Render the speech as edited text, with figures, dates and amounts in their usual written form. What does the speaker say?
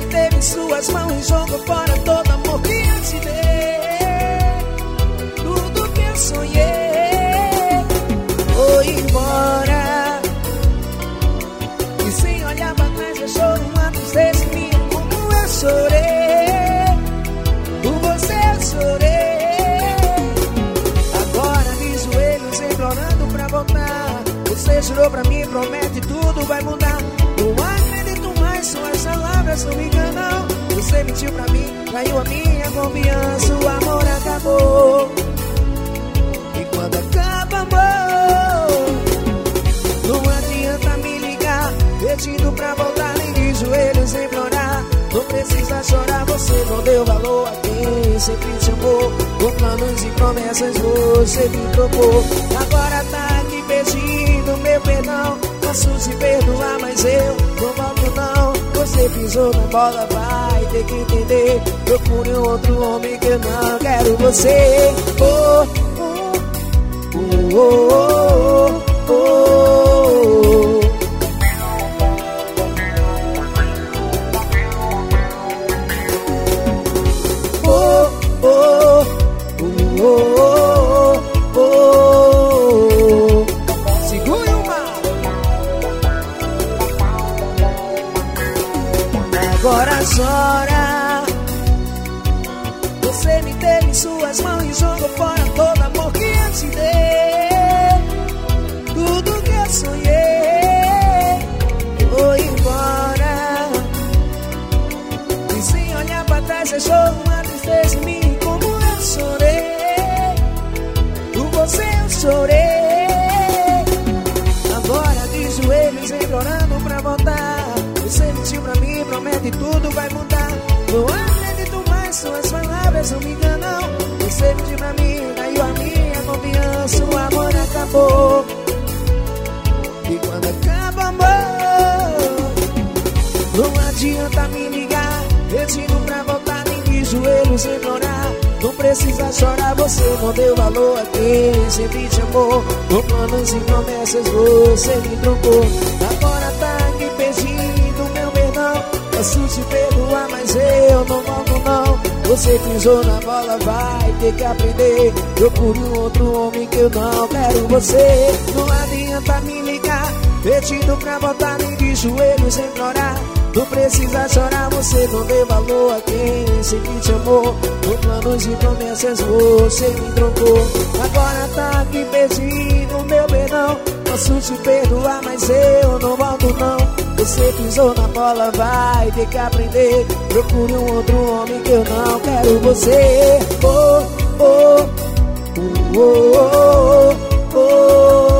me teve em suas mãos e jogou fora todo amor que eu te dei. Tudo que eu sonhei foi embora, e sem olhar pra trás deixou uma tristeza em mim. Como eu chorei, por você eu chorei. Agora de joelhos implorando pra voltar. Você jurou pra mim, promete tudo vai mudar. Não acredito mais, suas palavras não me enganam. Você mentiu pra mim, traiu a minha confiança. O amor acabou, e quando acaba amor, não adianta me ligar pedindo pra voltar, nem de joelhos implorar. Não precisa chorar, você não deu valor a quem sempre te amou. Com planos e promessas você me trocou. Agora tá aqui pedindo meu perdão. Posso te perdoar, mas eu não volto não. Você pisou na bola, vai ter que entender. Procure um outro homem que eu não quero você. Oh, oh, oh, oh, oh, oh. Agora chora. Você me teve em suas mãos e jogou fora todo amor que eu te dei. Tudo que eu sonhei foi embora, e sem olhar pra trás deixou uma tristeza em mim. Como eu chorei, por você eu chorei. Agora de joelhos implorando pra voltar. Você mentiu pra mim, promete tudo vai mudar. Não acredito mais, suas palavras não me enganam. Você mentiu pra mim, caiu a minha confiança. O amor acabou, e quando acaba amor, não adianta me ligar pedindo pra voltar, nem de joelhos implorar. Não precisa chorar, você não deu valor a quem sempre te amou. Com planos e promessas você me trocou. Agora tá aqui pedindo meu perdão. Posso te perdoar, mas eu não volto não. Você pisou na bola, vai ter que aprender. Procure um outro homem que eu não quero você. Não adianta me ligar pedindo pra voltar, nem de joelhos implorar. Não precisa chorar, você não deu valor a quem sempre te amou. Com planos e promessas você me trocou. Agora tá aqui pedindo meu perdão. Posso te perdoar, mas eu não volto não. Você pisou na bola, vai ter que aprender. Procure um outro homem que eu não quero você. Oh, oh, oh, oh, oh, oh.